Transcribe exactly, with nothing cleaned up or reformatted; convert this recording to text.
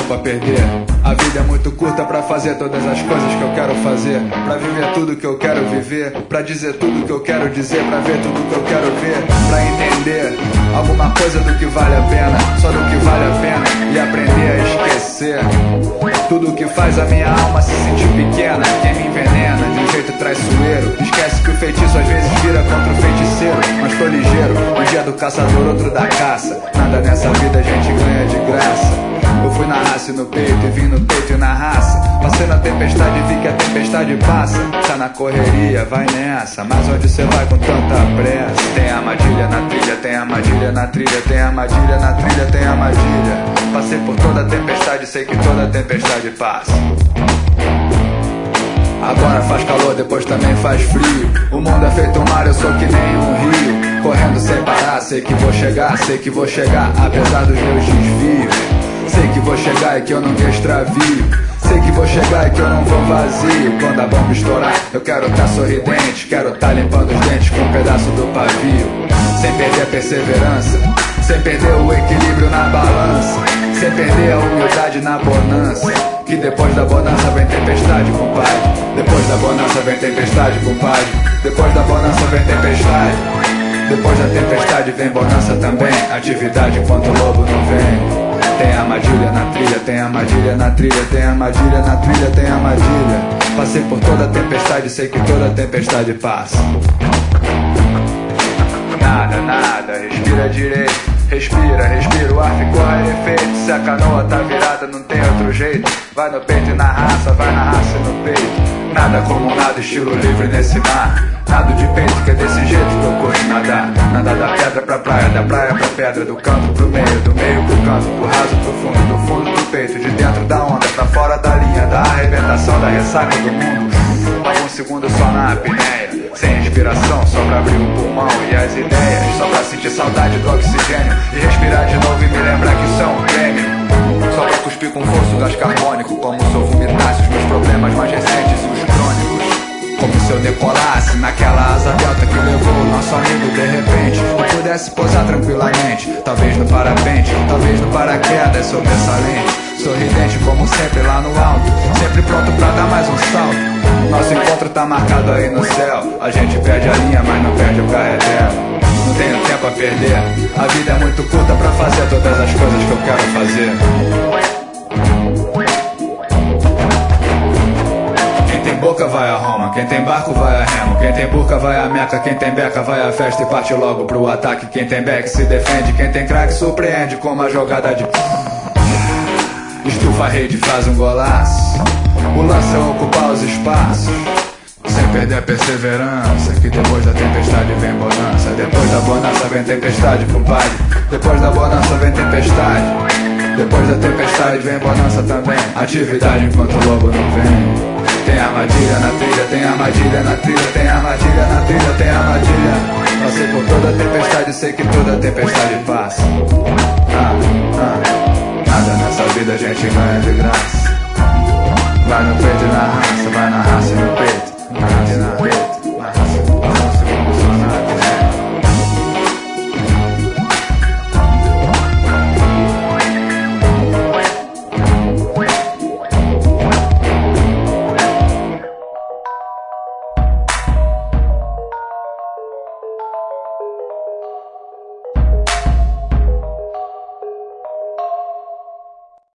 tempo a perder. A vida é muito curta pra fazer todas as coisas que eu quero fazer, pra viver tudo que eu quero viver, pra dizer tudo que eu quero dizer, pra ver tudo que eu quero ver, pra entender alguma coisa do que vale a pena, só do que vale a pena, e aprender a esquecer tudo que faz a minha alma se sentir pequena, quem me envenena de um jeito traiçoeiro. Esquece que o feitiço às vezes vira contra o feiticeiro, mas tô ligeiro, um dia do caçador, outro da caça. Nada nessa vida a gente ganha de graça. Eu fui na raça e no peito, e vim no peito e na raça. Passei na tempestade e vi que a tempestade passa. Tá na correria, vai nessa, mas onde cê vai com tanta pressa? Tem armadilha na trilha, tem armadilha na trilha, tem armadilha na trilha, tem armadilha. Passei por toda a tempestade, sei que toda a tempestade passa. Agora faz calor, depois também faz frio. O mundo é feito um mar, eu sou que nem um rio, correndo sem parar, sei que vou chegar, sei que vou chegar, apesar dos meus desvios. Sei que vou chegar e que eu não me extravio, sei que vou chegar e que eu não vou vazio. Quando a bomba estourar, eu quero tá sorridente, quero tá limpando os dentes com um pedaço do pavio. Sem perder a perseverança, sem perder o equilíbrio na balança, sem perder a humildade na bonança. Que depois da bonança vem tempestade, compadre. Depois da bonança vem tempestade, compadre. Depois da bonança vem tempestade. Depois da tempestade vem bonança também. Atividade enquanto o lobo não vem. Tem armadilha na trilha, tem armadilha na trilha, tem armadilha na trilha, tem armadilha. Passei por toda a tempestade, sei que toda a tempestade passa. Nada, nada, respira direito. Respira, respira, o ar ficou rarefeito. Se a canoa tá virada, não tem outro jeito. Vai no peito e na raça, vai na raça e no peito. Nada como nada, estilo livre nesse mar. Nado de peito, que é desse jeito que eu curto nadar. Nada da pedra pra praia, da praia pra pedra, do canto pro meio, do meio pro canto, do raso pro fundo, do fundo pro peito, de dentro da onda, pra fora da linha, da arrebentação, da ressaca do mundo. Um segundo só na apneia, sem respiração, só pra abrir o pulmão e as ideias, só pra sentir saudade do oxigênio e respirar de novo e me lembrar que isso é um prêmio. Só pra cuspir com força o gás carbônico, como se eu vomitasse os meus problemas mais recentes e os crônicos. Como se eu decolasse naquela asa delta que levou o nosso amigo de repente e pudesse pousar tranquilamente, talvez no parapente, talvez no paraquedas sobressalente. Sorridente como sempre lá no alto, sempre pronto pra dar mais um salto. Nosso encontro tá marcado aí no céu, a gente perde a linha mas não perde o carretel. Não tenho tempo a perder, a vida é muito curta pra fazer todas as coisas que eu quero fazer. Quem tem boca vai a Roma, quem tem barco vai a remo, quem tem burca vai a Meca, quem tem beca vai a festa e parte logo pro ataque. Quem tem back se defende, quem tem craque surpreende com uma jogada de... Estufa a rede, faz um golaço. O lance é ocupar os espaços, sem perder a perseverança, que depois da tempestade vem bonança. Depois da bonança vem tempestade, compadre. Depois da bonança vem tempestade. Depois da tempestade vem bonança também. Atividade enquanto o lobo não vem. Tem armadilha na trilha, tem armadilha na trilha, tem armadilha na trilha, tem armadilha. Passei por toda a tempestade, sei que toda a tempestade passa. Ah, ah. Nada nessa vida a gente ganha de graça. Vai no peito e na raça, vai na raça.